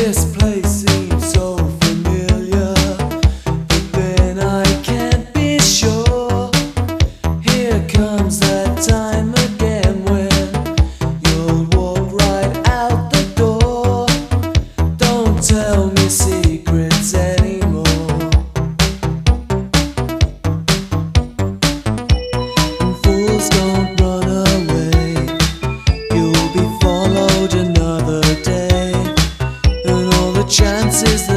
This place seems so familiar, but then I can't be sure. Here comes that time again when you'll walk right out the door. Don't tell me secrets anymore. And fools don't run away. You'll be followed another day, and all the chances that